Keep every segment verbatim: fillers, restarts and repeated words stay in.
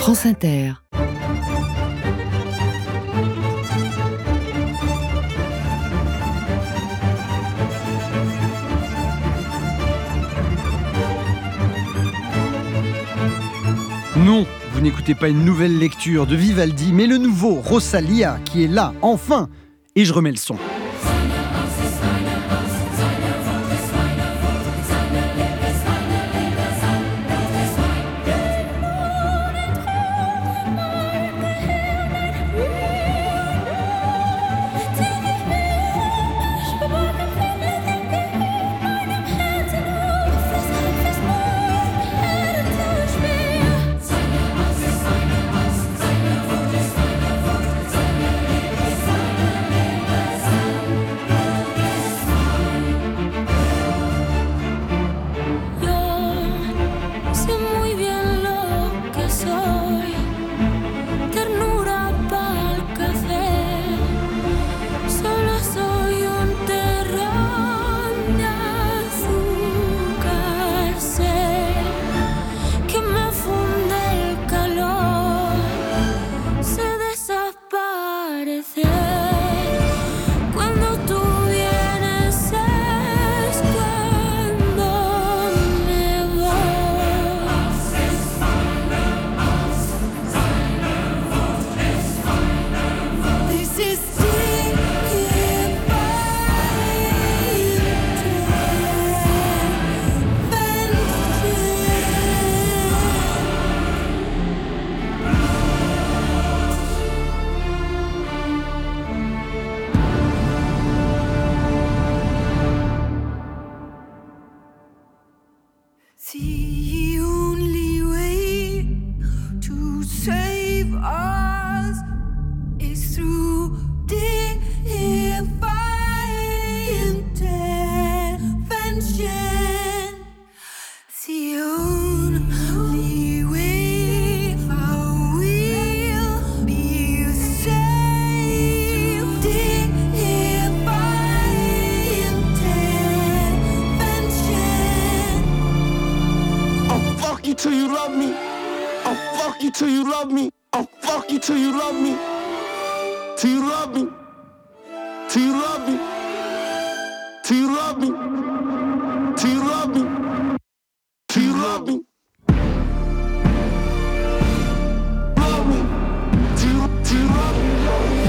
France Inter. Non, vous n'écoutez pas une nouvelle lecture de Vivaldi, mais le nouveau Rosalia qui est là, enfin. Et je remets le son. The only way to save us is through divine intervention. The only way I will be saved, divine intervention. I'll fuck you till you love me. I'll fuck you till you love me. I'll fuck you till you love me. Till you love me. Till you love me. Till you love me. Till you love me. Till you love me. Love me. Till you, till you love me.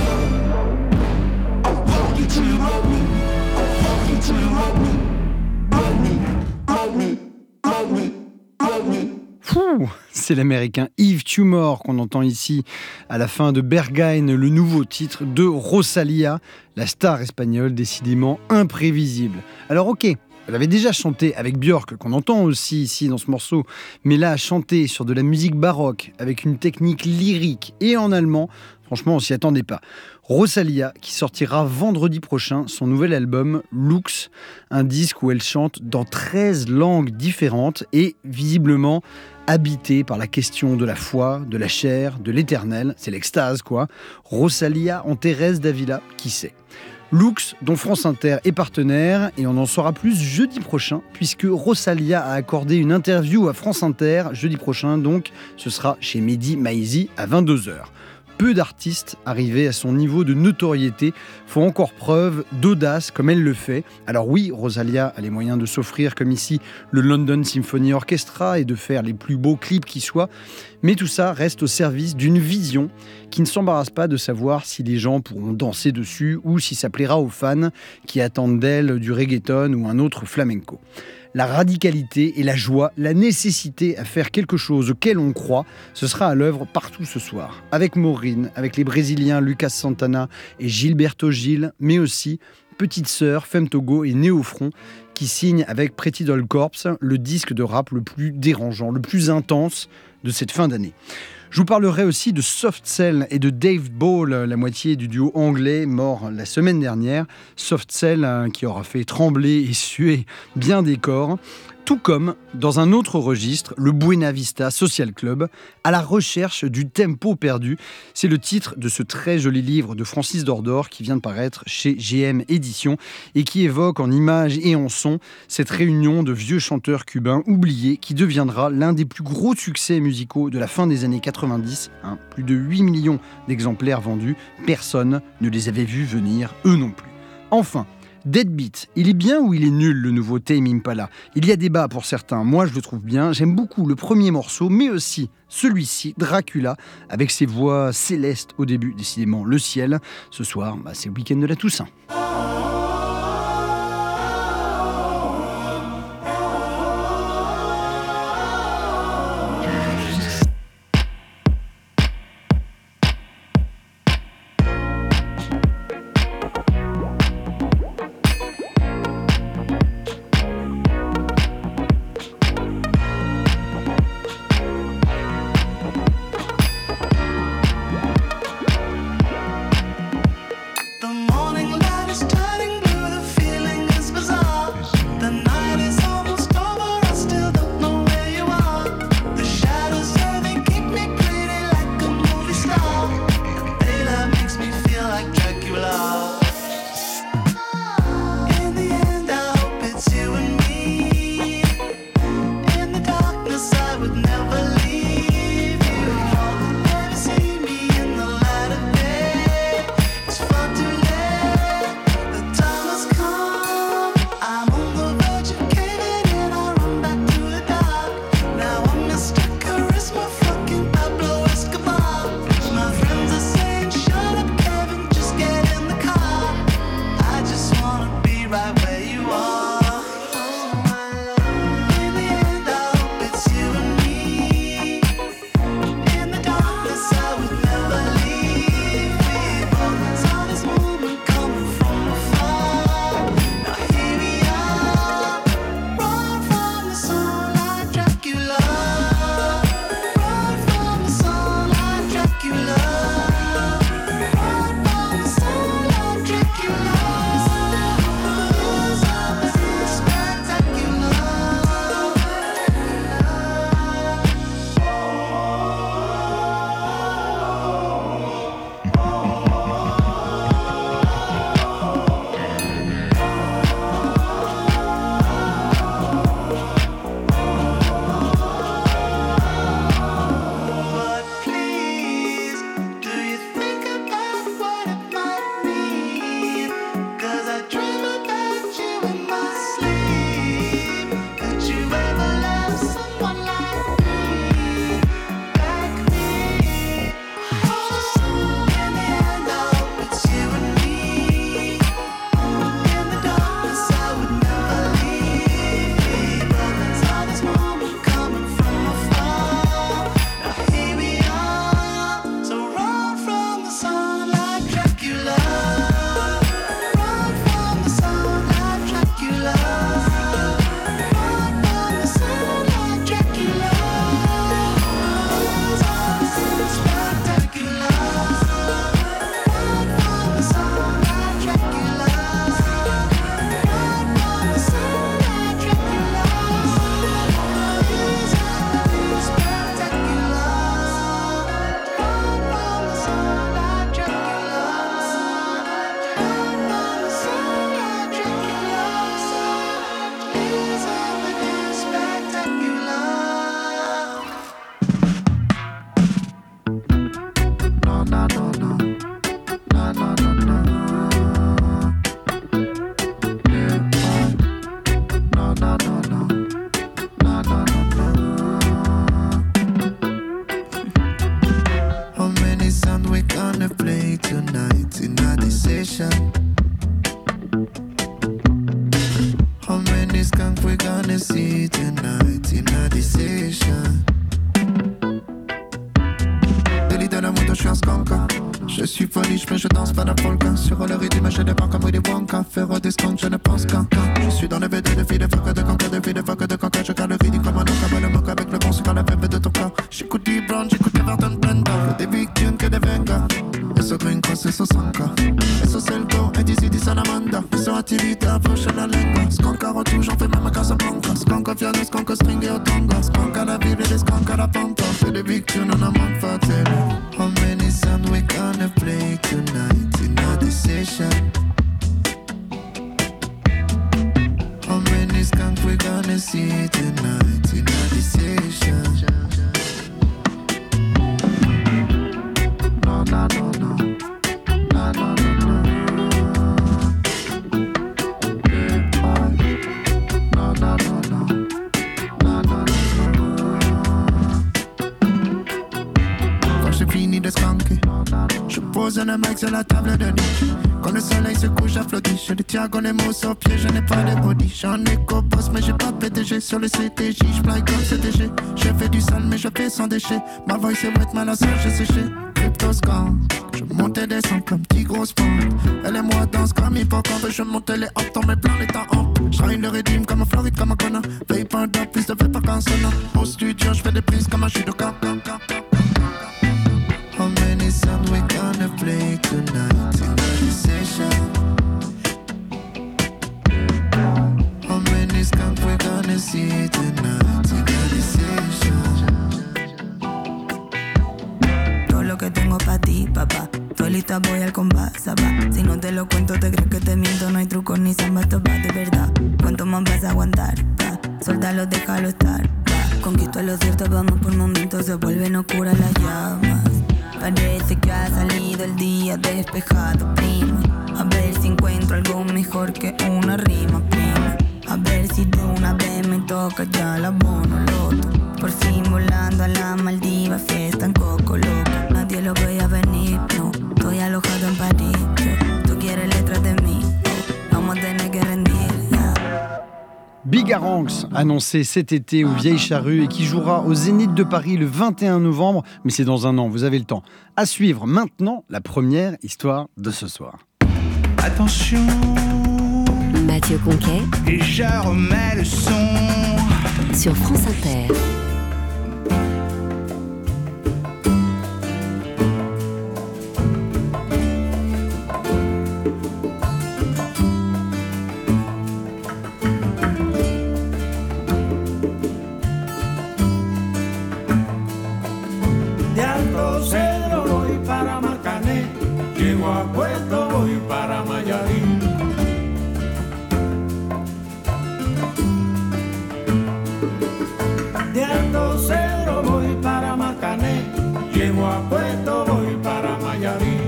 I'll fuck you till you love me. I'll fuck you till you love me. Love me. Love me. Love me. Love me. Fou, c'est l'américain Yves Tumor qu'on entend ici à la fin de Berghain, le nouveau titre de Rosalia, la star espagnole décidément imprévisible. Alors ok, elle avait déjà chanté avec Björk, qu'on entend aussi ici dans ce morceau, mais là, chanter sur de la musique baroque avec une technique lyrique et en allemand, franchement, on s'y attendait pas. Rosalia, qui sortira vendredi prochain son nouvel album Lux, un disque où elle chante dans treize langues différentes et visiblement habitée par la question de la foi, de la chair, de l'éternel. C'est l'extase, quoi. Rosalia en Thérèse d'Avila, qui sait. Lux, dont France Inter est partenaire, et on en saura plus jeudi prochain, puisque Rosalia a accordé une interview à France Inter, jeudi prochain, donc ce sera chez Mehdi Maizi à vingt-deux heures. Peu d'artistes arrivés à son niveau de notoriété font encore preuve d'audace comme elle le fait. Alors oui, Rosalia a les moyens de s'offrir comme ici le London Symphony Orchestra et de faire les plus beaux clips qui soient, mais tout ça reste au service d'une vision qui ne s'embarrasse pas de savoir si les gens pourront danser dessus ou si ça plaira aux fans qui attendent d'elle du reggaeton ou un autre flamenco. La radicalité et la joie, la nécessité à faire quelque chose auquel on croit, ce sera à l'œuvre partout ce soir. Avec Maureen, avec les Brésiliens Lucas Santana et Gilberto Gil, mais aussi Petite Sœur, Femme Togo et Néofront, qui signent avec Pretty Doll Corps le disque de rap le plus dérangeant, le plus intense de cette fin d'année. Je vous parlerai aussi de Soft Cell et de Dave Ball, la moitié du duo anglais mort la semaine dernière. Soft Cell qui aura fait trembler et suer bien des corps. Tout comme, dans un autre registre, le Buena Vista Social Club, à la recherche du tempo perdu. C'est le titre de ce très joli livre de Francis Dordor qui vient de paraître chez G M Éditions et qui évoque en images et en sons cette réunion de vieux chanteurs cubains oubliés qui deviendra l'un des plus gros succès musicaux de la fin des années quatre-vingt-dix. Hein, plus de huit millions d'exemplaires vendus. Personne ne les avait vus venir, eux non plus. Enfin, Deadbeat, il est bien ou il est nul le nouveau Tame Impala ? Il y a débat pour certains, moi je le trouve bien, j'aime beaucoup le premier morceau, mais aussi celui-ci, Dracula, avec ses voix célestes au début, décidément le ciel. Ce soir, bah, c'est le week-end de la Toussaint. Je suis folie, mais je danse pas la polka. Sur le rythme, je débarque comme Willy Wonka. Faire des skunks, je ne pense qu'à Je suis dans le V D de filles de fuck de canca, de filles de fuck de canca. Je garde le rythme comme un oka, le moque avec le bon sucre, la fève de ton corps. J'écoute du Brown, j'écoute Everton Blender. Des victimes que des vengas. Eso gringo, eso sanka. Eso selko, e disi di salamanda. Eso attività, voce la lingua. Sconca rotu, j'en fais même à Casablanca. Sconca piano, sconca string et otonga. Sconca la ville et sconca la pampa. Fais des big tunes, on a manque fatel. How many songs we gonna play tonight in a decision? How many skunks we gonna see tonight in a decision? No, no, no, no. No, no, no, no. No, no, no, no. No, no, no, no. Quand j'ai fini de skunker, je pose un mec sur la table de nuit. Quand le soleil se couche, j'applaudis. Je les tiens comme les mots sur pied, je n'ai pas de body. J'en ai qu'au boss, mais j'ai pas de P D G. Sur le C T J, j'fly comme C T G. J'ai fait du sale, mais je fais sans déchets. Ma voix c'est wet, ma lanceur, j'ai séché. Crypto scan, je monte et descends comme petit gros pente. Elle et moi danse comme hippocampe. Je monte les hops dans mes plans, les temps hop. J'raille le rythme comme un Floride, comme un connard. Veille pas un dop, plus de fait pas qu'un sonore. Au studio, j'fais des prises comme un judoka. How many songs we gonna play tonight in a decision? How many skunks we gonna see tonight in a decision? Todo lo que tengo pa' ti, papá. Estoy lista, voy al compás, papá. Si no te lo cuento, te crees que te miento. No hay trucos ni zambas, esto va de verdad. ¿Cuánto más vas a aguantar? Pa? Suéltalo, déjalo estar. Pa. Conquisto lo cierto, vamos por momentos. Se vuelven oscuras las llamas. Parece que ha salido el día despejado, prima. A ver si encuentro algo mejor que una rima, prima. A ver si de una vez me toca ya la bono loto. Por fin volando a la Maldiva, fiesta en Coco Loco. Nadie lo veía venir, no. Estoy alojado en París, yo. Tú quieres letras de mí, oh. Vamos a tener que rendir, yeah. Bigaranx, annoncé cet été aux Vieilles Charrues et qui jouera au Zénith de Paris le vingt et un novembre, mais c'est dans un an, vous avez le temps. À suivre maintenant la première histoire de ce soir. Attention, Mathieu Conquet et je remets le son. sur France Inter. De Alto Cedro voy para Marcané, llego a Puerto voy para Mayarín. De Alto Cedro voy para Marcané, llego a Puerto voy para Mayarín.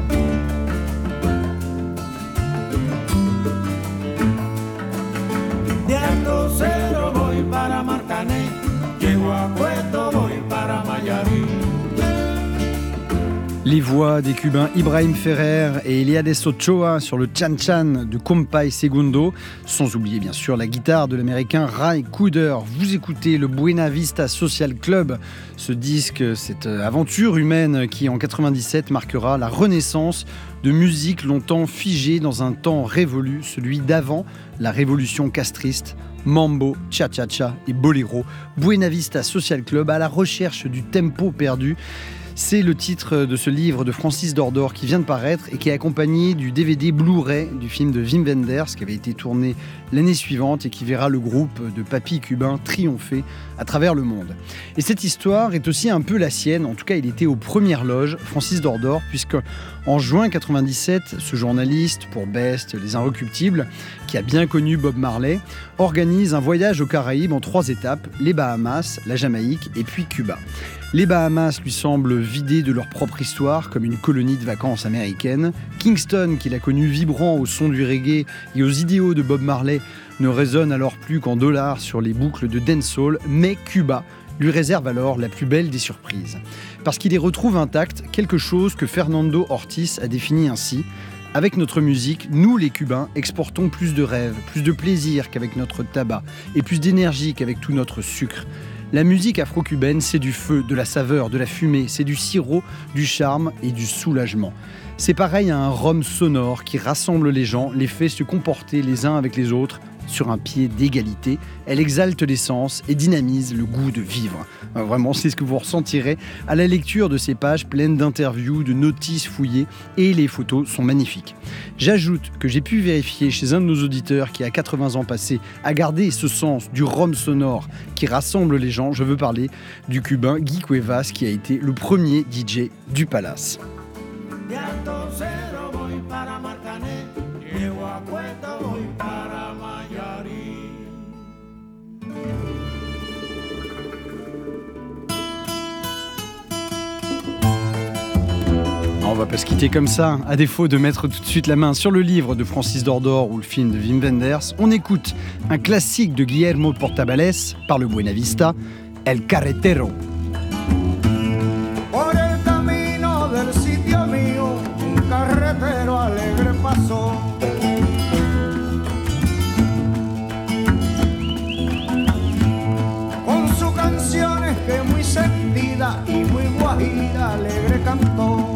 De Alto Cedro voy para Marcané, llego a Puerto voy para Mayarín. Les voix des Cubains Ibrahim Ferrer et Eliades Ochoa sur le Chan Chan de Compay Segundo, sans oublier bien sûr la guitare de l'américain Ray Cooder. Vous écoutez le Buena Vista Social Club, ce disque, cette aventure humaine qui en quatre-vingt-dix-sept marquera la renaissance de musique longtemps figée dans un temps révolu, celui d'avant la révolution castriste. Mambo, cha-cha-cha et boléro, Buena Vista Social Club à la recherche du tempo perdu. C'est le titre de ce livre de Francis Dordor qui vient de paraître et qui est accompagné du D V D Blu-ray du film de Wim Wenders qui avait été tourné l'année suivante et qui verra le groupe de papis cubains triompher à travers le monde. Et cette histoire est aussi un peu la sienne, en tout cas il était aux premières loges, Francis Dordor, puisque en juin quatre-vingt-dix-sept, ce journaliste pour Best, Les Inrecuptibles, qui a bien connu Bob Marley, organise un voyage aux Caraïbes en trois étapes, les Bahamas, la Jamaïque et puis Cuba. Les Bahamas lui semblent vidés de leur propre histoire, comme une colonie de vacances américaine. Kingston, qu'il a connu vibrant au son du reggae et aux idéaux de Bob Marley, ne résonne alors plus qu'en dollars sur les boucles de dancehall, mais Cuba lui réserve alors la plus belle des surprises. Parce qu'il y retrouve intact quelque chose que Fernando Ortiz a défini ainsi: avec notre musique, nous les Cubains exportons plus de rêves, plus de plaisir qu'avec notre tabac, et plus d'énergie qu'avec tout notre sucre. La musique afro-cubaine, c'est du feu, de la saveur, de la fumée, c'est du sirop, du charme et du soulagement. C'est pareil à un rhum sonore qui rassemble les gens, les fait se comporter les uns avec les autres sur un pied d'égalité. Elle exalte l'essence et dynamise le goût de vivre. Vraiment, c'est ce que vous ressentirez à la lecture de ces pages pleines d'interviews, de notices fouillées, et les photos sont magnifiques. J'ajoute que j'ai pu vérifier chez un de nos auditeurs qui, à quatre-vingts ans passés, a gardé ce sens du rhum sonore qui rassemble les gens. Je veux parler du cubain Guy Cuevas, qui a été le premier D J du Palace. De Alto Cero voy para Marcané, llego a Cueto, voy para Mayarí. On va pas se quitter comme ça, à défaut de mettre tout de suite la main sur le livre de Francis Dordor ou le film de Wim Wenders. On écoute un classique de Guillermo Portabales par le Buena Vista, El Carretero. Por el camino del sitio mío, un carretero alegre pasó. Con sus canciones que muy sentida y muy guajira alegre cantó.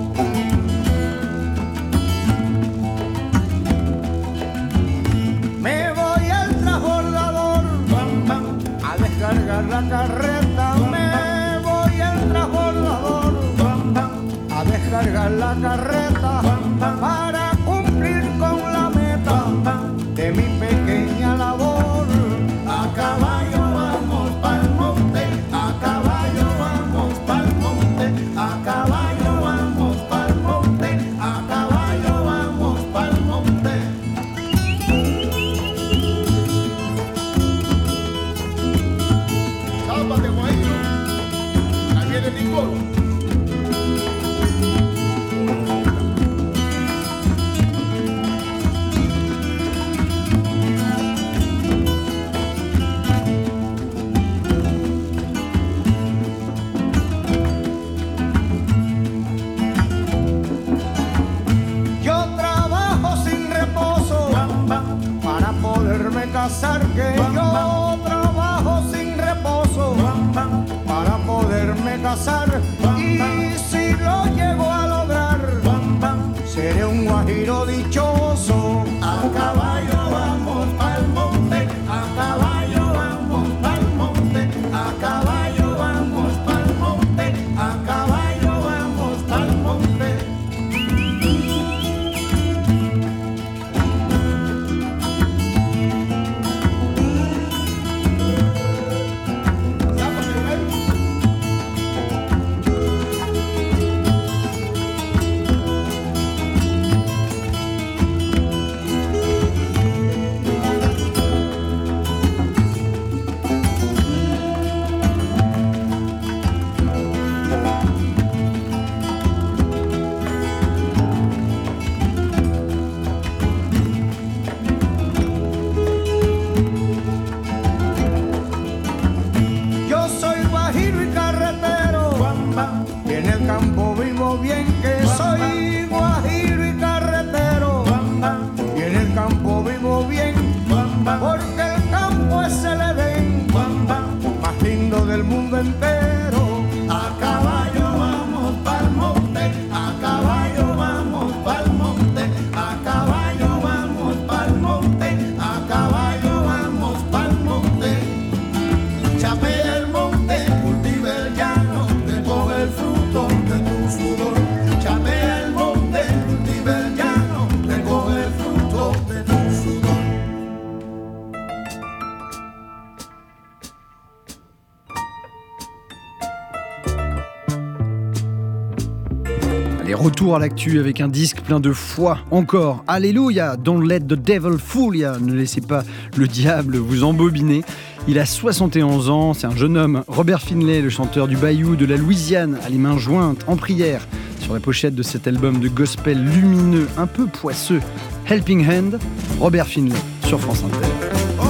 Me voy al transbordador bam, bam, a descargar la carreta. Me voy al transbordador bam, bam, a descargar la carreta bam, bam, para cumplir con la meta bam, bam, de mi pequeña labor. A caballo vamos pa'l monte, a caballo vamos pa'l monte, a caballo vamos pa'l monte, a caballo vamos pa'l monte. Sálvate, guayito, ahí viene Nicolo. Yo trabajo sin reposo bam, bam, para poderme casar, que bam, yo bam, trabajo sin reposo bam, bam, para poderme casar bam, y bam, si lo llego a lograr bam, bam, seré un guajiro dichoso. A caballo vamos pa'l monte, a caballo vamos pa'l monte, a caballo vamos pa'l monte, a caballo vamos pa'l monte. Yo soy guajiro y carretero bam, bam, y en el campo vivo bien, que bam, soy guajiro y carretero bam, bam, y en el campo vivo bien bam, bam, porque el campo es el Edén bam, bam, más lindo del mundo entero. A caballo vamos pa'l monte, a caballo vamos pa'l monte, a caballo vamos pa'l monte, a caballo vamos pa'l monte. Chapea el monte, cultiva el llano, recoge el fruto de tu sudor. Chapea el monte, cultiva el llano, recoge el fruto de tu sudor. Allez, retour à l'actu avec un disque plein de foi. Encore, alléluia, don't let the devil fool ya. Ne laissez pas le diable vous embobiner. Il a soixante et onze ans, c'est un jeune homme. Robert Finlay, le chanteur du Bayou de la Louisiane, a les mains jointes en prière sur la pochette de cet album de gospel lumineux, un peu poisseux. Helping Hand, Robert Finlay sur France Inter. Oh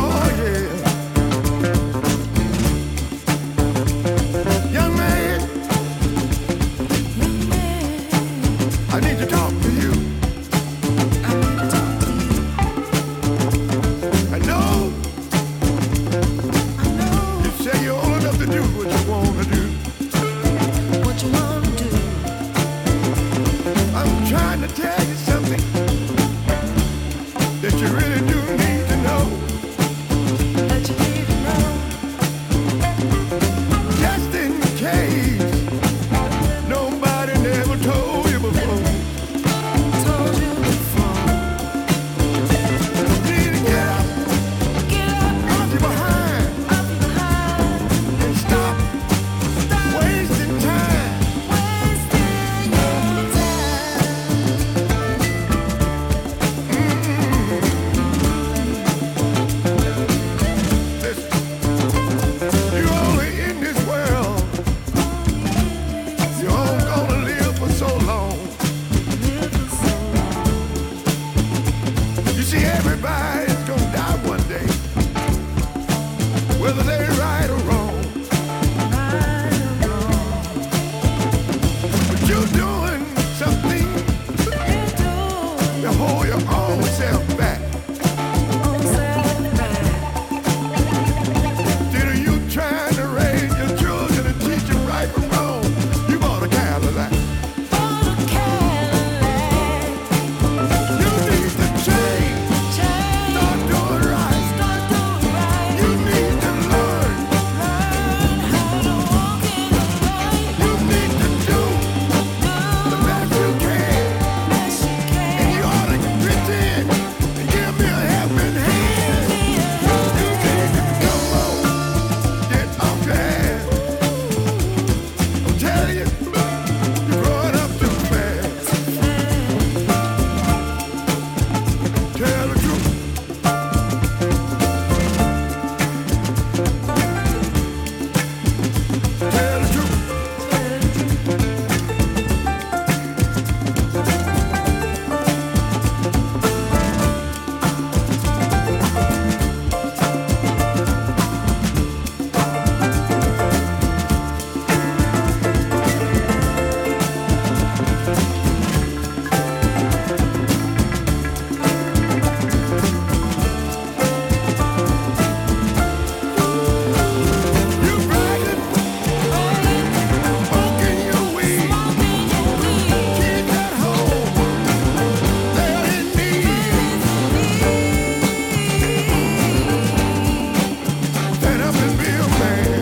yeah. Young man, I need to talk to you. I know you say you're old enough to do what you want to do. What you wanna do? I'm trying to tell you something that you really do need to know. you're doing something to hold your own self back. Instead of you trying to raise your children and teach them right from wrong, you bought a Cadillac. You need to change. Start doing right. You need to learn. You need to do the best you can. And you ought to reach in and give me a helping hand. You need to come on, get off your ass. I'm telling you, you're growing up too fast. Tell the truth. Tell the truth. You're bragging, smoking your weed. Kids at home, they're in need. Stand up and be a man.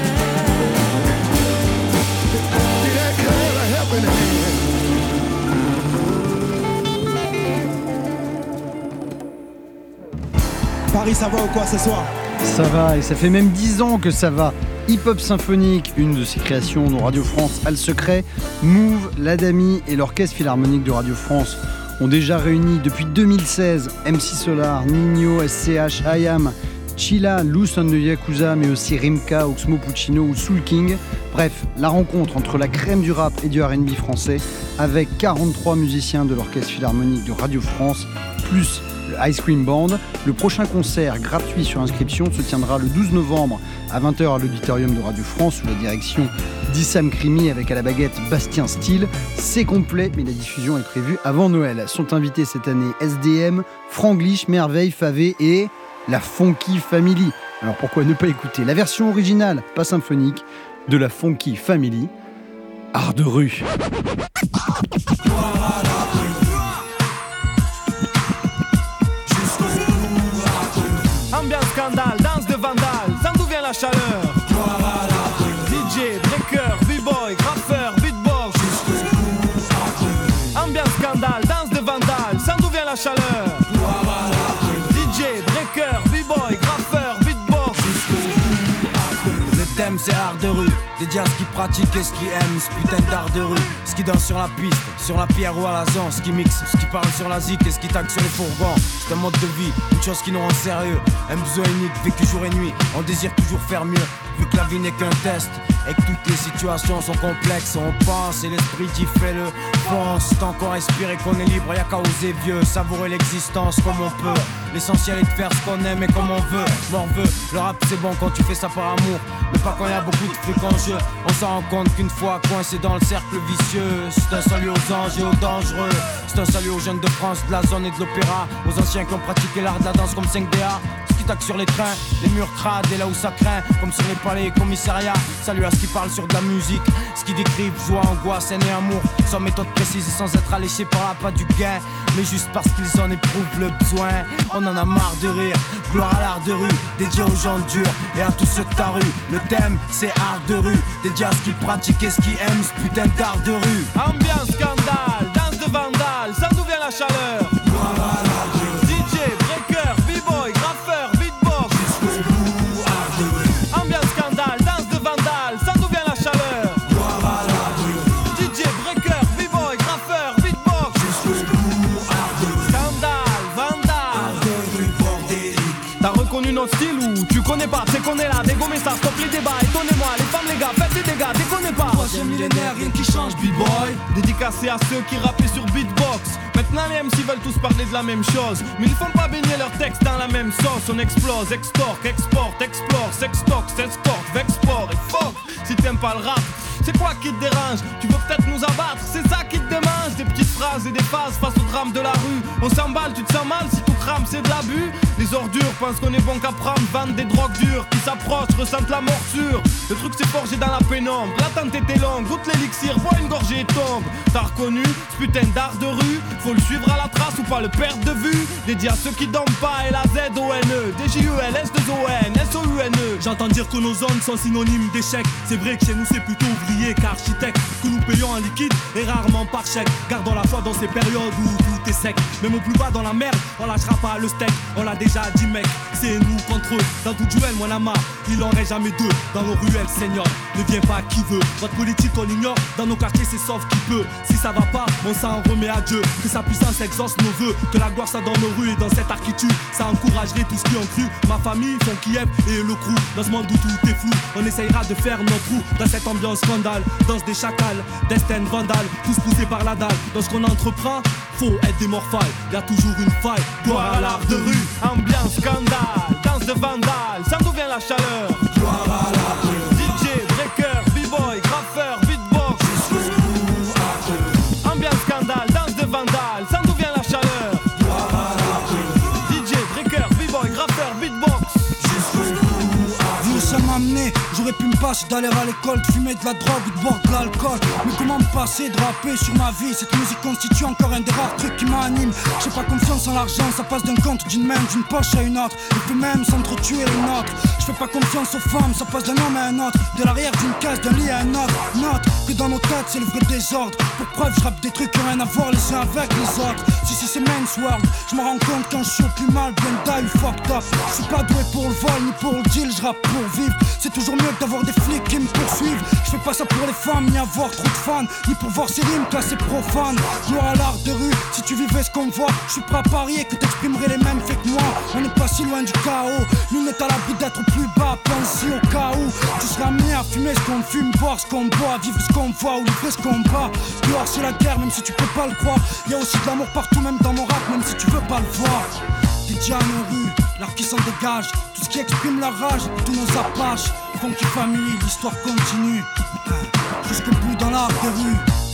Get that girl a helping hand. Paris, ça va ou quoi ce soir? Ça va, et ça fait même dix ans que ça va. Hip-hop symphonique, une de ses créations dont Radio France a le secret. Move, l'Adami et l'Orchestre Philharmonique de Radio France ont déjà réuni depuis deux mille seize M C Solar, Nino, S C H, IAM, Chila, Loose and the Yakuza, mais aussi Rimka, Oxmo Puccino ou Soul King. Bref, la rencontre entre la crème du rap et du R and B français avec quarante-trois musiciens de l'Orchestre Philharmonique de Radio France, plus le Ice Cream Band. Le prochain concert gratuit sur inscription se tiendra le douze novembre à vingt heures à l'auditorium de Radio France sous la direction d'Issam Krimi avec à la baguette Bastien Steele. C'est complet, mais la diffusion est prévue avant Noël. Sont invités cette année S D M, Franglish, Merveille, Favé et la Funky Family. Alors pourquoi ne pas écouter la version originale, pas symphonique, de la Funky Family, Art de rue. Ambiance scandale, danse de vandale, sans d'où vient la chaleur. D J, breaker, b-boy, graffeur, beatbox. Ambiance scandale, danse de vandale, sans d'où vient la chaleur. D J, breaker, b-boy, graffeur, beatbox. Le thème c'est art de rue, dédié à ce qui pratique et ce qui aime ce putain d'art de rue. Ce qui danse sur la piste, sur la pierre ou à la zone, ce qui mixe, ce qui parle sur la zik et ce qui tague sur les fourgons. C'est un mode de vie, une chose qui nous rend sérieux. Un besoin unique, vécu jour et nuit, on désire toujours faire mieux. Vu que la vie n'est qu'un test et que toutes les situations sont complexes, on pense et l'esprit qui fait le fonce. Tant qu'on respire et qu'on est libre, y'a qu'à oser vieux, savourer l'existence comme on peut. L'essentiel est de faire ce qu'on aime et comme on veut. M'en veut, le rap c'est bon quand tu fais ça par amour, mais pas quand y'a beaucoup de trucs en jeu. On s'en rend compte qu'une fois coincé dans le cercle vicieux. C'est un salut aux anges et aux dangereux. C'est un salut aux jeunes de France, de la zone et de l'opéra. Aux anciens qui ont pratiqué l'art de la danse comme cinq D A. Tac sur les trains, les murs crades et là où ça craint, comme sur les palais et commissariats. Salut à ce qui parle sur de la musique, ce qui décrivent joie, angoisse, haine et amour, sans méthode précise et sans être alléché par la pas du gain, mais juste parce qu'ils en éprouvent le besoin. On en a marre de rire, gloire à l'art de rue, dédié aux gens durs et à tous ceux de ta rue. Le thème c'est art de rue, dédié à ce qui pratique et ce qui aime ce putain d'art de rue. Ambiance scandale, danse de vandale, sans d'où vient la chaleur. D J, breaker, b-boy, graffeur, beatbox. Ambiance scandale, danse de vandale, sans d'où vient la chaleur. D J, breaker, b-boy, graffeur, beatbox. Scandale, vandale. T'as reconnu notre style ou tu connais pas? C'est qu'on est là, dégommez ça, stop les débats, étonnez-moi, les femmes les gars, faites des dégâts, déconnez pas. Troisième millénaire, rien qui change, b-boy. Dédicacé à ceux qui rappaient sur beatbox. Maintenant les M C veulent tous parler de la même chose, mais ils font pas baigner leurs textes dans la même sauce. On explose, extorque, exporte, explore, sextoque, s'escorte, vexport et fuck. Si t'aimes pas le rap, C'est quoi qui te dérange? Tu veux peut-être nous abattre, c'est ça qui te démange. Des petites phrases et des phases face au drame de la rue. On s'emballe, tu te sens mal si tout crame, c'est de l'abus. Les ordures pensent qu'on est bon qu'à prendre, vendent des drogues dures. Qui s'approchent, ressentent la morsure. Le truc s'est forgé dans la pénombre. L'attente était longue, goûte l'élixir, bois une gorgée et tombe. T'as reconnu ce putain d'art de rue? Faut le suivre à la trace ou pas le perdre de vue. Dédié à ceux qui dorment pas, L A Z O N E D J U L S deux O N S O U N E. J'entends dire que nos zones sont synonymes d'échec. C'est vrai que chez nous c'est plutôt ouvrier qu'architecte. Que nous payons en liquide et rarement par chèque. Gardons la foi dans ces périodes où tout est sec. Même au plus bas dans la merde, on lâchera pas le steak. On l'a déjà dit mec, c'est nous contre eux. Dans tout duel, mon ama, il en reste jamais deux. Dans nos ruelles, seigneur, ne viens pas qui veut. Votre politique on ignore, dans nos quartiers c'est sauf qui peut. Si ça va pas, on s'en remet à Dieu. Que sa puissance exauce nos vœux. Que la gloire soit dans nos rues et dans cette architecture. Ça encouragerait tous ceux qui ont cru. Ma famille, font Kiev et le crew. Dans ce monde où tout est flou, on essayera de faire notre trou. Dans cette ambiance scandale, danse des chacals, destin vandale, tous poussés par la dalle. Dans ce qu'on entreprend, faut être des morphales. Y'a toujours une faille, gloire à l'art de rue. Ambiance scandale, danse de vandale, ça d'où vient la chaleur? Gloire à l'art de rue. D J, breaker, b-boy, graffeur, beatbox. Ambiance scandale, danse de vandale, ça d'où vient la chaleur? Gloire à l'art de rue. D J, breaker, b-boy, graffeur, beatbox. Vous nous sommes amenés, j'aurais pu me passer d'aller à l'école, de fumer de la drogue ou de boire de l'alcool. Mais comment me passer de rapper sur ma vie? Cette musique constitue encore un des rares trucs qui m'anime. J'ai pas confiance en l'argent, ça passe d'un compte, d'une main, d'une poche à une autre. Et puis même s'entretuer les nôtres. Je fais pas confiance aux femmes, ça passe d'un homme à un autre. De l'arrière d'une case, d'un lit à un autre. Note que dans nos têtes c'est le vrai désordre. Pour preuve je rappe des trucs qui ont rien à voir les uns avec les autres. Si si c'est men's world, je me rends compte quand je suis au plus mal, bien die ou fucked up. Je suis pas doué pour le vol ni pour le deal, je rappe pour vivre. C'est toujours mieux que d'avoir des flics qui me poursuivent. Je fais pas ça pour les femmes, ni avoir trop de fans, ni pour voir ces rimes classées profanes. Gloire à l'art de rue, si tu vivais ce qu'on voit, je suis prêt à parier que t'exprimerais les mêmes faits que moi. On n'est pas si loin du chaos, l'une est à l'abri d'être au plus bas, pense au cas où tu seras amené à fumer ce qu'on fume, boire ce qu'on boit, vivre ce qu'on voit ou livrer ce qu'on bat. Dehors c'est la guerre, même si tu peux pas le croire. Y'a aussi de l'amour partout, même dans mon rap, même si tu veux pas le voir. D J à nos rues, l'art qui s'en dégage, tout ce qui exprime la rage, tous nos apaches. Funky Family, l'histoire continue jusqu'au bout dans l'art de rue.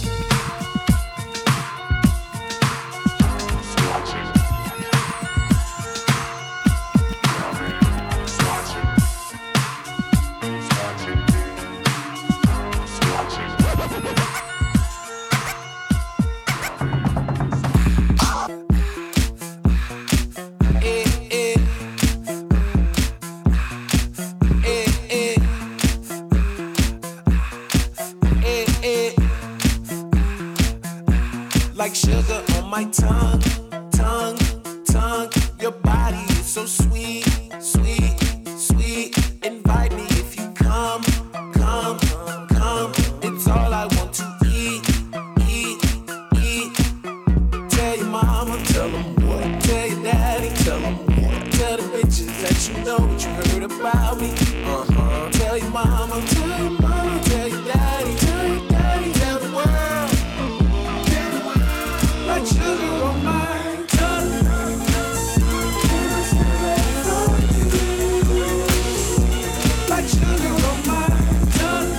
Like sugar on my tongue, tongue, tongue. Your body is so sweet, sweet, sweet. Invite me if you come, come, come. It's all I want to eat, eat, eat. Tell your mama, tell them what. Tell your daddy, tell them what. Tell the bitches that you know what you heard about me. Uh-huh. Tell your mama, tell your mama, tell your daddy, tell your daddy, tell the world. Like sugar on my tongue. Like sugar on my tongue.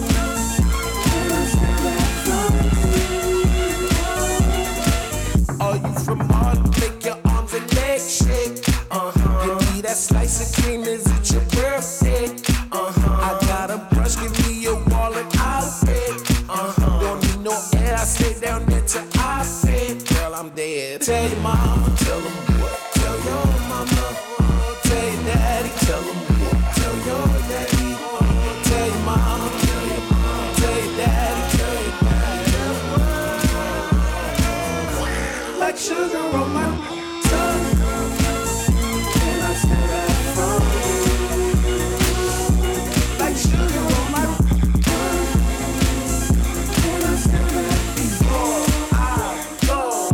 Are you from Mars? Make your arms and legs shake. Uh-huh. Give me that slice of cream, is it your birthday? Uh-huh. I got a brush, give me a wallet, I'll pay. Uh-huh. Don't need no air, I stay down there till I pay. Girl, I'm dead. Tell your mama, tell them what. Tell your mama. Uh, tell your daddy, tell them what. Tell your daddy. Uh, tell your mama, tell your mama. Tell your daddy, tell your daddy. Like sugar on my tongue. Can I say that from you? Like sugar on my tongue. Can I say that before I go?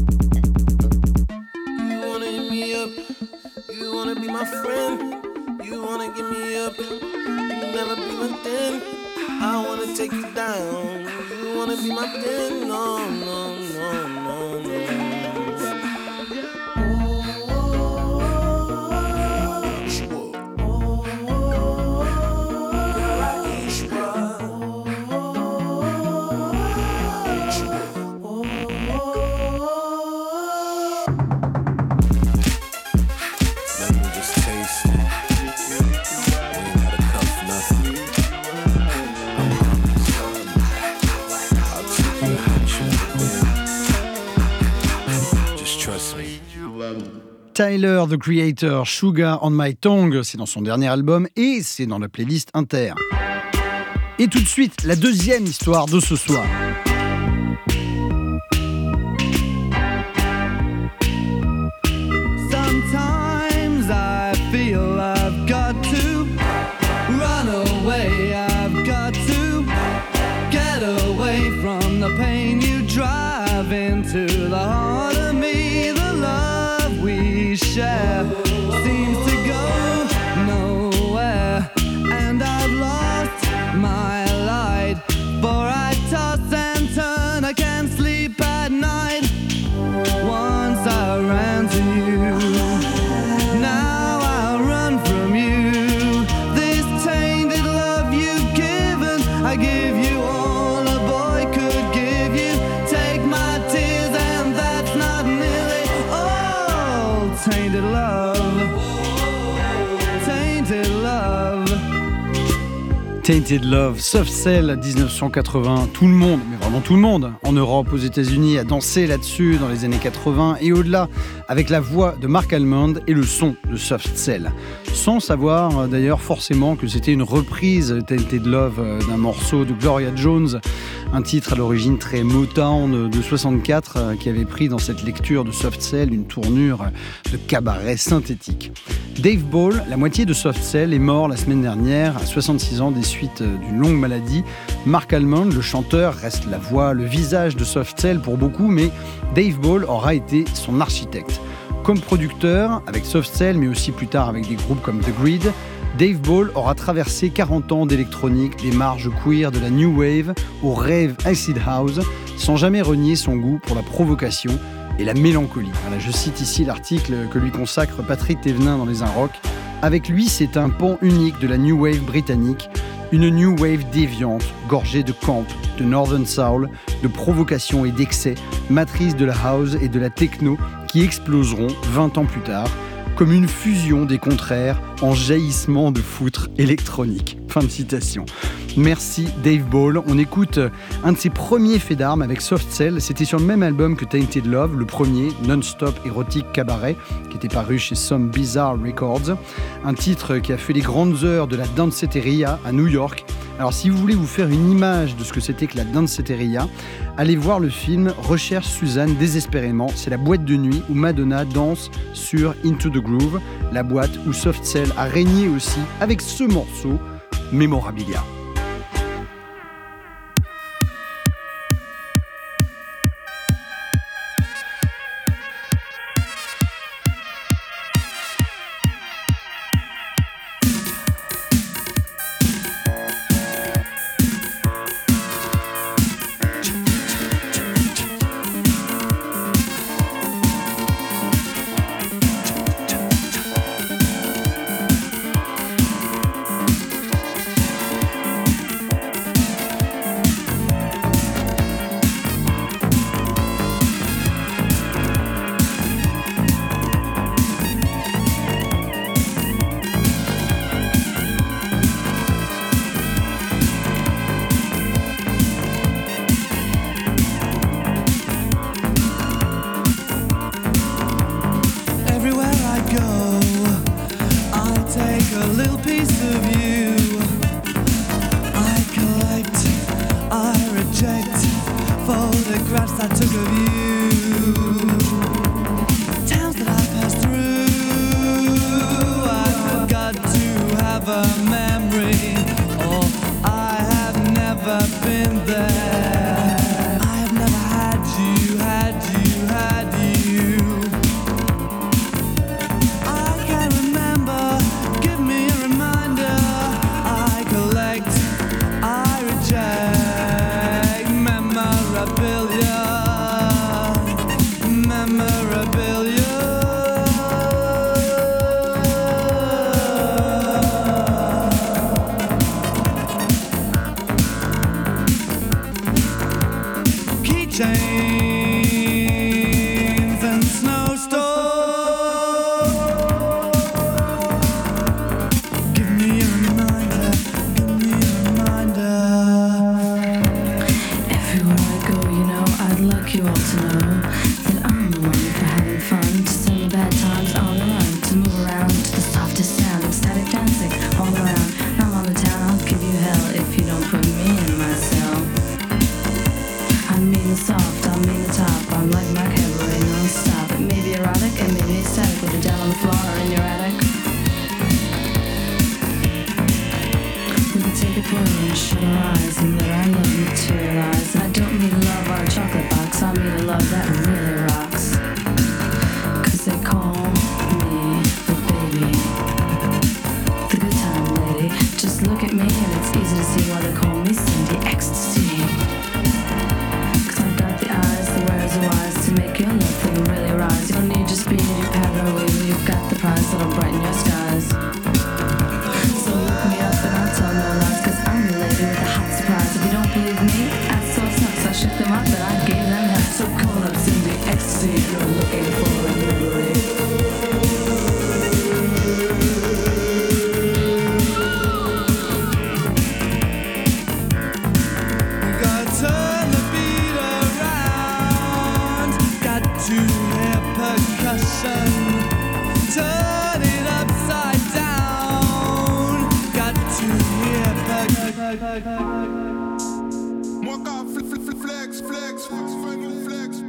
You wanna hit me up? You wanna be my friend? You wanna give me up? You never be my then. I wanna take you down. You wanna be my then? No, no, no, no, no. Just trust me. Tyler, the Creator, Sugar on My Tongue, c'est dans son dernier album et c'est dans la playlist Inter. Et tout de suite, la deuxième histoire de ce soir. Sometimes I feel I've got to run away, I've got to get away from the pain you drive into the heart of me. The love we share seems to go nowhere, and I've lost my light, for I toss and turn, I can't sleep at night. Once I ran to you, now I run from you. This tainted love you've given, I give you all a boy could give you. Take my tears and that's not nearly all. Tainted love, tainted love. Tainted Love, Soft Cell, dix-neuf cent quatre-vingts. Tout le monde, mais vraiment tout le monde, en Europe, aux États-Unis, a dansé là-dessus dans les années quatre-vingts et au-delà, avec la voix de Mark Almond et le son de Soft Cell. Sans savoir d'ailleurs forcément que c'était une reprise Tainted Love d'un morceau de Gloria Jones, un titre à l'origine très Motown de soixante-quatre qui avait pris dans cette lecture de Soft Cell une tournure de cabaret synthétique. Dave Ball, la moitié de Soft Cell, est mort la semaine dernière à soixante-six ans des suites d'une longue maladie. Mark Almond, le chanteur, reste la voix, le visage de Soft Cell pour beaucoup, mais Dave Ball aura été son architecte. Comme producteur, avec Soft Cell, mais aussi plus tard avec des groupes comme The Grid, Dave Ball aura traversé quarante ans d'électronique, des marges queer de la New Wave au rave Acid House, sans jamais renier son goût pour la provocation et la mélancolie. Voilà, je cite ici l'article que lui consacre Patrick Thévenin dans Les Inrocks. Avec lui, c'est un pan unique de la New Wave britannique, une New Wave déviante, gorgée de camp, de Northern Soul, de provocation et d'excès, matrice de la house et de la techno qui exploseront vingt ans plus tard, comme une fusion des contraires en jaillissement de foutre électronique. Fin de citation. Merci Dave Ball. On écoute un de ses premiers faits d'armes avec Soft Cell. C'était sur le même album que Tainted Love, le premier, non-stop érotique cabaret, qui était paru chez Some Bizarre Records. Un titre qui a fait les grandes heures de la danceteria à New York. Alors si vous voulez vous faire une image de ce que c'était que la danceteria, allez voir le film Recherche Suzanne désespérément. C'est la boîte de nuit où Madonna danse sur Into the Groove, la boîte où Soft Cell a régné aussi avec ce morceau Memorabilia. Everywhere I go, you like you all to know that I'm the one for having fun, to send the bad times on the run, to move around to the softest sound of static dancing all around. I'm on the town, I'll give you hell if you don't put me in my cell. I mean the soft, I mean the top, I'm like my cabaret non-stop. It may be erotic and maybe ecstatic with it down on the floor or in your attic. We can take a pill and shut our eyes and let our love materialize. I don't mean love or a chocolate box, I mean a love that really rocks. Cause they call me the baby, the good time lady. Just look at me and it's easy to see why they call me Cindy Ecstasy. Cause I've got the eyes, the wares, the wise to make your love thing really rise. You don't need your speed, your powder, wheel, you've got the prize that'll brighten your skies. So look me up and I'll tell no lies, cause I'm the lady with the hot surprise. If you don't believe me, ask soft socks, I shook them up and I gave them hell. So call up Cindy Ecstasy if you're looking for a liberty. Turn the beat around, got to hear percussion. Turn it upside down, got to hear percussion. Moi quand flex, flex, flex, flex, flex, flex.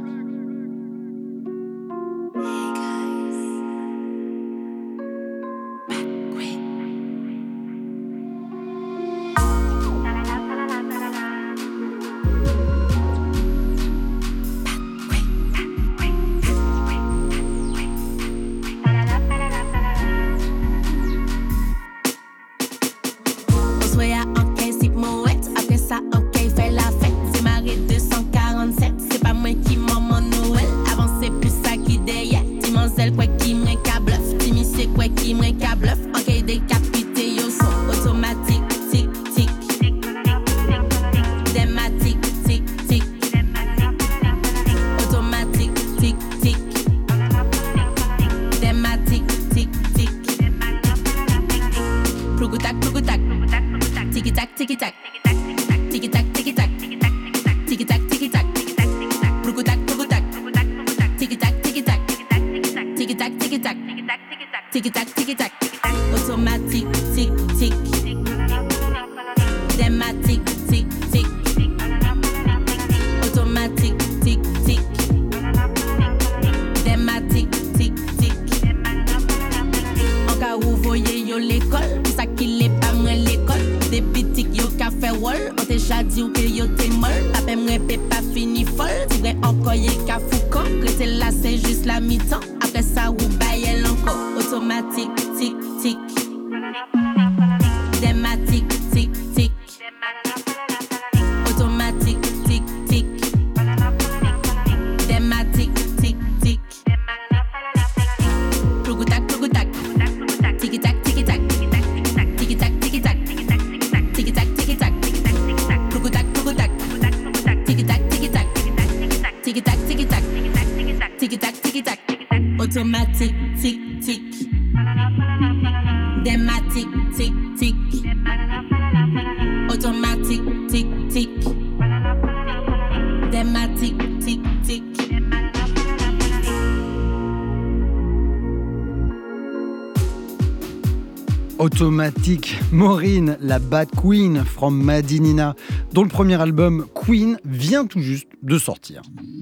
Automatic, tic, tic. Dematic, tic, tic. Automatic, tic, tic. Dematic, tic, tic. Automatic, Maureen, la Bad Queen from Madinina, dont le premier album Queen vient tout juste de sortir.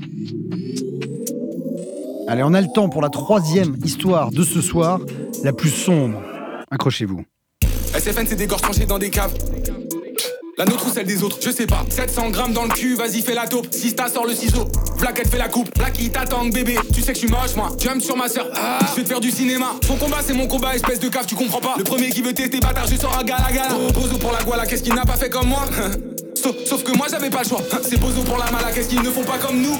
Allez, on a le temps pour la troisième histoire de ce soir, la plus sombre. Accrochez-vous. S F N, c'est des gorges tranchées dans des caves. La nôtre ou celle des autres, je sais pas. sept cents grammes dans le cul, vas-y fais la taupe. Sista sort le ciseau, Blackette fait la coupe. Blacky t'attend bébé, tu sais que je suis moche moi. Jump sur ma sœur, ah, je vais te faire du cinéma. Ton combat c'est mon combat, espèce de cave, tu comprends pas. Le premier qui veut tester bâtard, je sors à gala gala. Bozo pour la guala, qu'est-ce qu'il n'a pas fait comme moi? sauf, sauf que moi j'avais pas le choix. C'est Bozo pour la mala, qu'est-ce qu'ils ne font pas comme nous?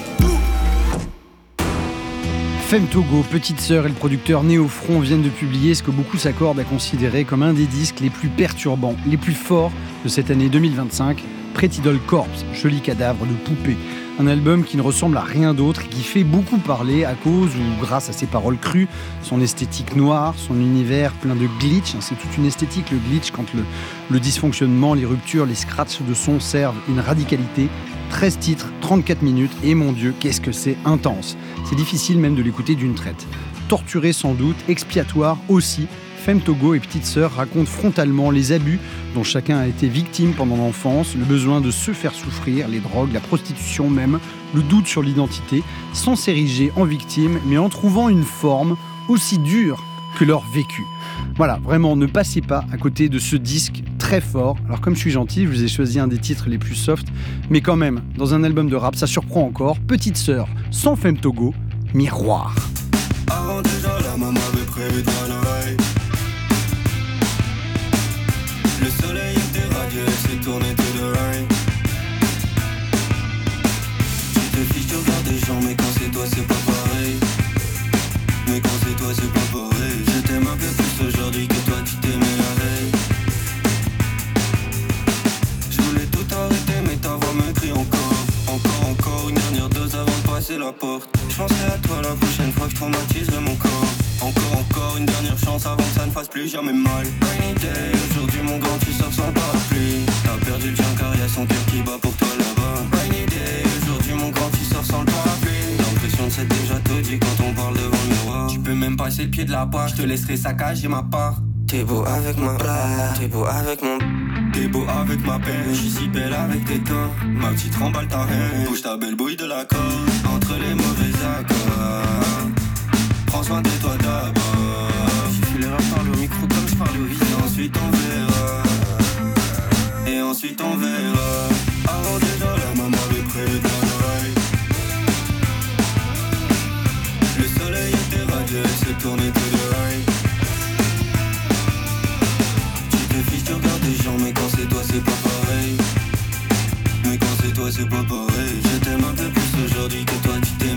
Femme Togo, Petite Sœur et le producteur Néofront viennent de publier ce que beaucoup s'accordent à considérer comme un des disques les plus perturbants, les plus forts de cette année deux mille vingt-cinq, Pretty Doll Corpse, joli cadavre de poupée. Un album qui ne ressemble à rien d'autre et qui fait beaucoup parler à cause ou grâce à ses paroles crues, son esthétique noire, son univers plein de glitch. C'est toute une esthétique, le glitch, quand le, le dysfonctionnement, les ruptures, les scratchs de son servent une radicalité. treize titres, trente-quatre minutes, et mon Dieu, qu'est-ce que c'est intense. C'est difficile même de l'écouter d'une traite. Torturé sans doute, expiatoire aussi, Femme Togo et Petite Sœur racontent frontalement les abus dont chacun a été victime pendant l'enfance, le besoin de se faire souffrir, les drogues, la prostitution même, le doute sur l'identité, sans s'ériger en victime, mais en trouvant une forme aussi dure que leur vécu. Voilà, vraiment, ne passez pas à côté de ce disque très fort. Alors comme je suis gentil, je vous ai choisi un des titres les plus soft, mais quand même, dans un album de rap, ça surprend encore. Petite Sœur, sans Femme Togo, Miroir. Avant déjà, la maman avait prévu de l'oreille. Le soleil était radieux, elle s'est tournée to the right. Tu te fiches, tu regardes des gens, mais quand c'est toi, c'est pas pareil. Mais quand c'est toi, c'est pas pareil. Je t'aime un peu plus aujourd'hui que toi, tu t'aimais la veille. Je voulais tout arrêter, mais ta voix me crie encore. Encore, encore, une dernière dose avant de passer la porte. Je penserai à toi la prochaine fois que je traumatiserai mon corps. Encore, encore, une dernière chance avant que ça ne fasse plus jamais mal. Rainy day, aujourd'hui mon grand tu sors sans parapluie. T'as perdu le tien car y'a son cœur qui bat pour toi là-bas. Rainy day, aujourd'hui mon grand tu sors sans le parapluie. L'impression de c'est déjà tout dit quand on parle devant le miroir. Tu peux même passer le pied de la part, je te laisserai saccager ma part. T'es beau avec ma blague, t'es beau avec mon... T'es beau avec ma peine, je suis si belle avec tes corps. Ma petite remballe ta reine, bouge ta belle bouille de la corde. Entre les mauvais accords, prends soin de toi d'abord. Je suis les rap, parle au micro comme je parle au visage. Et ensuite on verra, et ensuite on verra. Avant déjà la maman avait prévu de l'oreille. Le soleil était radieux, elle s'est tournée to the right. Tu regardes des gens, mais quand c'est toi c'est pas pareil. Mais quand c'est toi c'est pas pareil. Je t'aime un peu plus aujourd'hui que toi tu t'aimais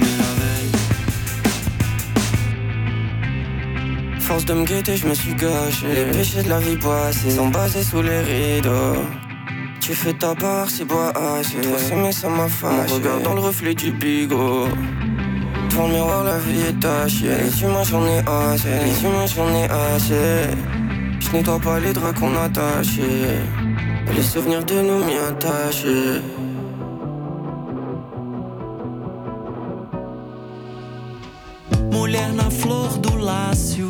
la veille. Force de me guetter, je me suis gâché. Les péchés de la vie passée sont basés sous les rideaux. Tu fais ta part, c'est bois haché. Trop s'aimer ça m'a fâché. Regarde dans le reflet du bigot. Devant le miroir la vie est tachée. Les humains j'en ai assez. Les humains j'en ai assez. Je nettoie pas les draps qu'on a attachés. Les souvenirs de nous m'y attachés. Mulher na flor do lácio,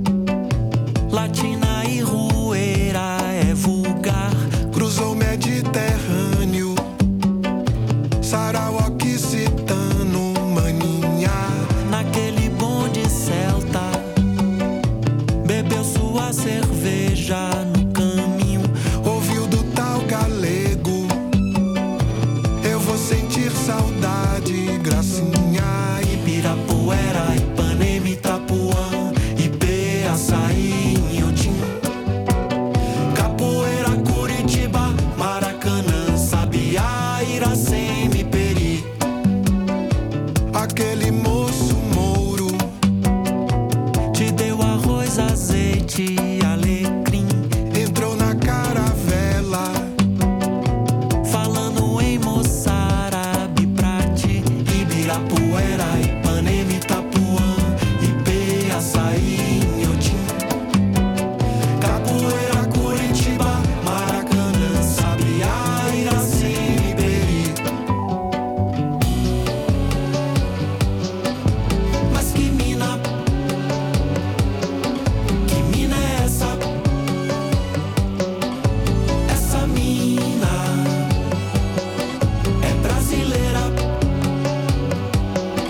latina e rueira é vulgar. Cruzou o Mediterrâneo, sarau occitano, maninha. Naquele bonde celta, bebeu sua cerveja no caminho. Ouviu do tal galego, eu vou sentir saudade, gracinha. Ibirapuera, Ipanema, Itapuã, Ipê, Açaí, Inhotim, Capoeira, Curitiba, Maracanã, Sabiá, Iracema, Peri. Aquele moço mouro te deu arroz, azeite e alecrim. Entrou na caravela, falando em moçárabe pra ti. Ibirapuera, Ipanema, Itapuã, Ipê, Açaí, Inhotim, Capoeira, Curitiba, Maracanã, Sabiá, Iracema e Peri. Mas que mina, que mina é essa? Essa mina é brasileira.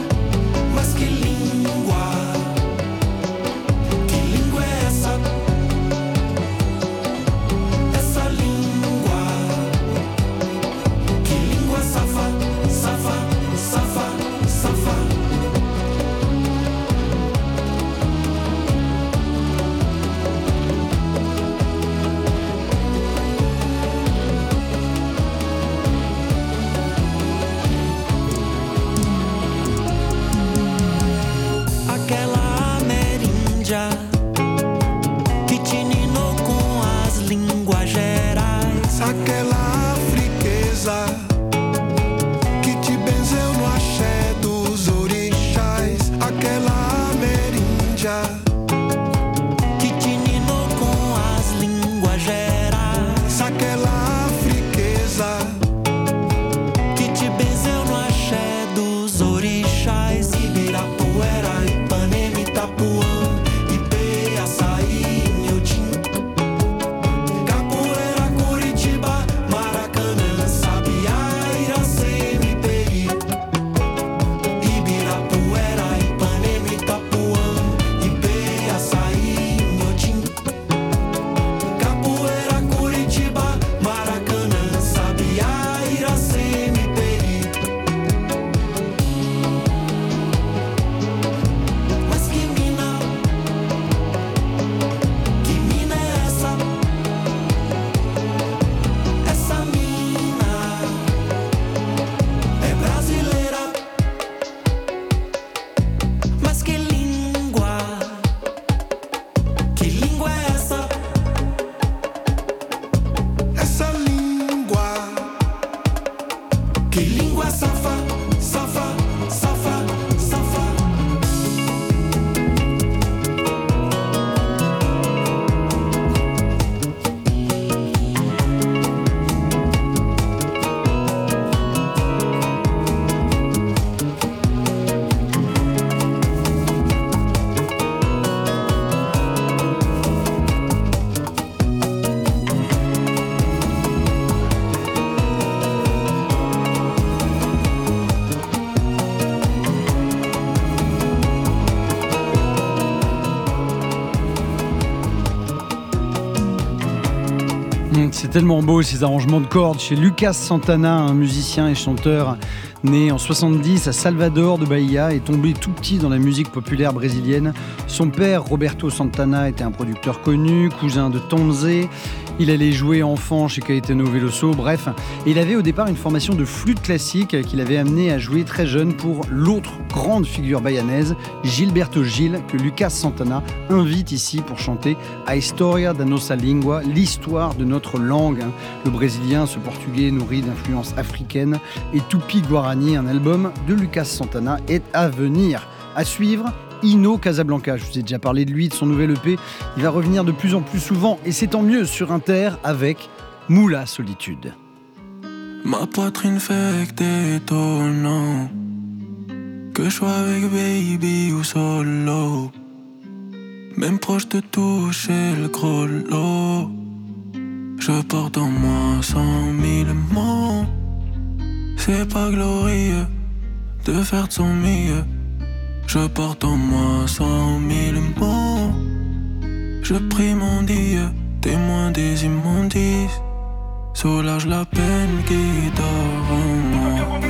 C'est tellement beau ces arrangements de cordes chez Lucas Santana, un musicien et chanteur né en soixante-dix à Salvador de Bahia et tombé tout petit dans la musique populaire brésilienne. Son père, Roberto Santana, était un producteur connu, cousin de Tonzé. Il allait jouer enfant chez Caetano Veloso, bref. Et il avait au départ une formation de flûte classique qu'il avait amené à jouer très jeune pour l'autre grande figure bayanaise, Gilberto Gil, que Lucas Santana invite ici pour chanter A História da Nossa Língua, l'histoire de notre langue. Le brésilien, ce portugais nourri d'influences africaines, et Tupi-Guarani, un album de Lucas Santana, est à venir. À suivre, Ino Casablanca, je vous ai déjà parlé de lui, de son nouvel E P. Il va revenir de plus en plus souvent, et c'est tant mieux sur Inter avec Moula Solitude. Ma poitrine fait que t'es étonnant, que je sois avec baby ou solo, même proche de toucher le gros lot. Je porte en moi cent mille mots. C'est pas glorieux de faire de son mieux. Je porte en moi cent mille mots. Je prie mon Dieu, témoin des immondices, soulage la peine qui dort en moi.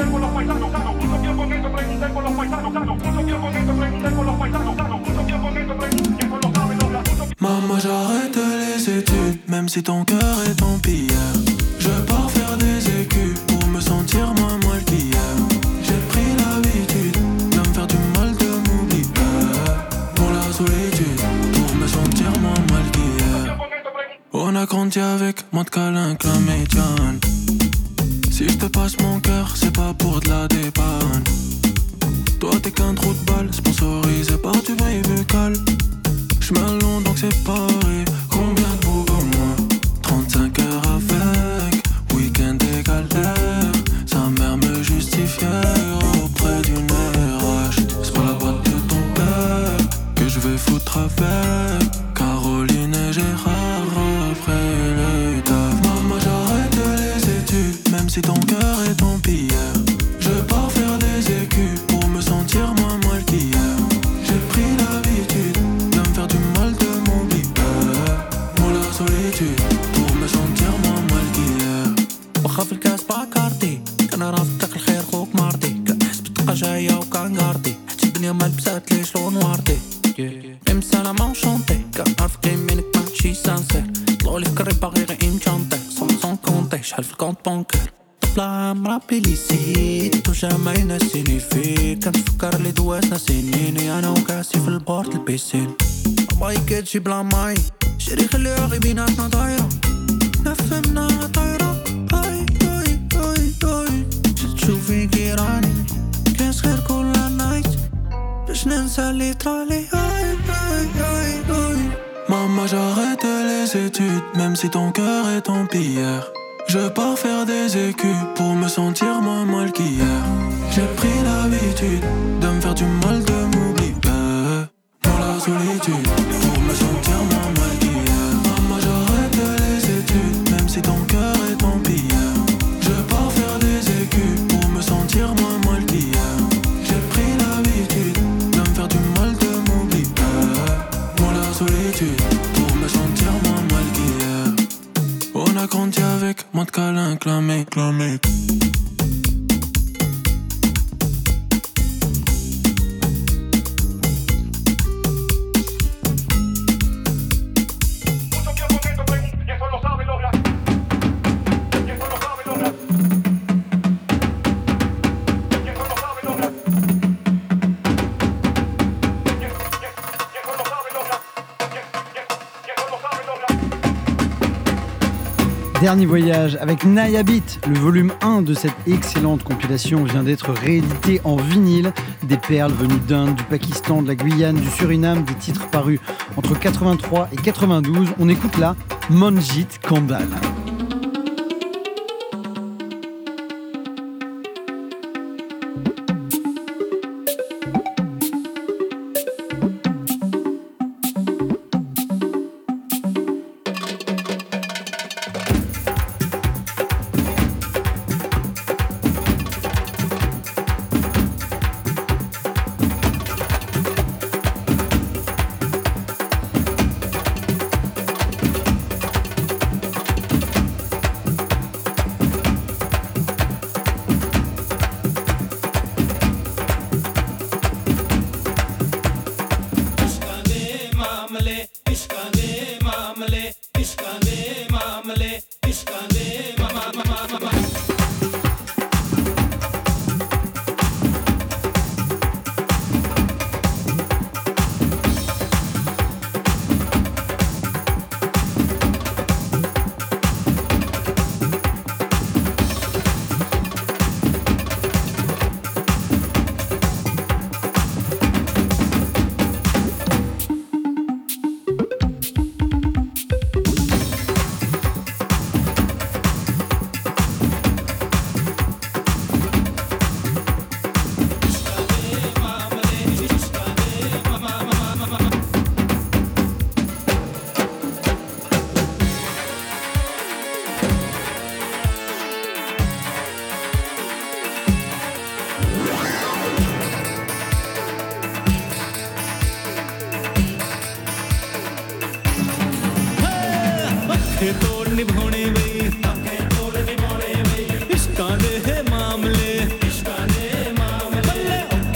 Maman, j'arrête les études, même si ton cœur est en pierre. Je pars faire des écus pour me sentir moins mal qu'hier. J'ai pris l'habitude de me faire du mal, de m'oublier pour la solitude, pour me sentir moins mal qu'hier. On a grandi avec moins de câlins que la médiane. Si je te passe mon cœur, c'est pas pour de la dépanne. Toi t'es qu'un trou de balle, sponsorisé par du bail buccal. J'm'en long donc c'est pareil. Combien de beaux comme moi? trente-cinq heures avec, week-end et galère. Sa mère me justifiait auprès d'une R H. C'est pas la boîte de ton père que je vais foutre avec Caroline et Gérard après le taf. Maman, j'arrête les études, même si ton cœur est en pierre. Je pars faire des écus pour me sentir moins mal qu'hier. J'ai pris l'habitude de me faire du mal, de m'oublier pour la solitude, pour me sentir moins mal qu'hier. وخاف الكاس باكارتي كان رافضك الخير خوك مرضي كان حسب تبقى جاية وكان غاردي حتى الدنيا ما لبسات ليش لون واردي ميم سلام شونتي كان عارف كيمينك ماشي سانسير طلعولي فكري باغي غير امتشانتي سون سون كونتي شحال في الكونت بانكير طفلة مربي لي سيت وجا ينسيني فيك كنتفكر لي دواتنا سنيني انا وكاسي في البورت البيسين باي كتجي بلا ماي شري خليها غي بيناتنا دايرة نفهمنا طايرة اي اي اي اي تشوفي كيراني كنسخر كل نايت باش ننسى اللي طرالي اي اي اي اي. Maman, j'arrête les études, même si ton cœur est en pierre. Je pars faire des écus pour me sentir moins mal qu'hier. J'ai pris l'habitude de me faire du mal, de m'oublier pour la solitude, pour me sentir moins mal qu'hier. Maman, j'arrête les études, même si ton cœur est en pierre. Je pars faire des écus pour me sentir moins mal qu'hier. J'ai pris l'habitude de me faire du mal, de m'oublier pour la solitude, pour me sentir moins mal qu'hier. On a grandi avec moins de câlins que la mec, la mec. Dernier voyage avec Naya Beat. Le volume un de cette excellente compilation vient d'être réédité en vinyle. Des perles venues d'Inde, du Pakistan, de la Guyane, du Suriname, des titres parus entre quatre-vingt-trois et quatre-vingt-douze. On écoute là Manjit Kandal.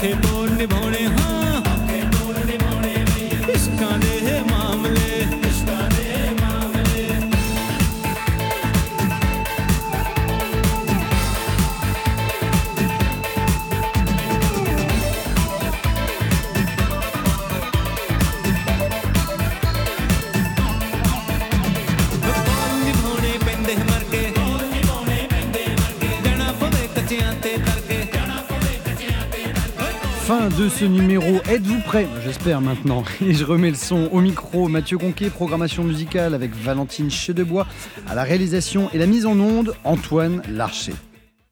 ਔਖੇ ਬੋਲ ਨਿਭਾਉਣੇ ਹਾਂ ਔਖੇ ਬੋਲ ਨਿਭਾਉਣੇ ਬਈ ਇਸ਼ਕਾਂ ਦੇ ਮਾਮਲੇ ਇਸ਼ਕਾਂ ਦੇ ਮਾਮਲੇ Fin de ce numéro, êtes-vous prêts? J'espère maintenant. Et je remets le son au micro. Mathieu Conquet, programmation musicale avec Valentine Chedebois, à la réalisation et la mise en onde, Antoine Larcher.